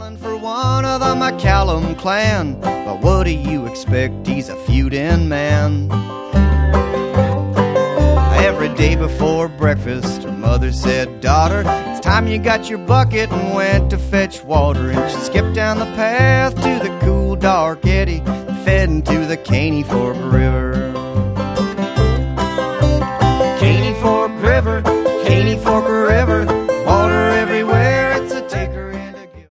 Calling for one of the McCallum clan, but what do you expect? He's a feuding man. Every day before breakfast, her mother said, "Daughter, it's time you got your bucket and went to fetch water." And she skipped down the path to the cool, dark eddy that fed into the Caney Fork River.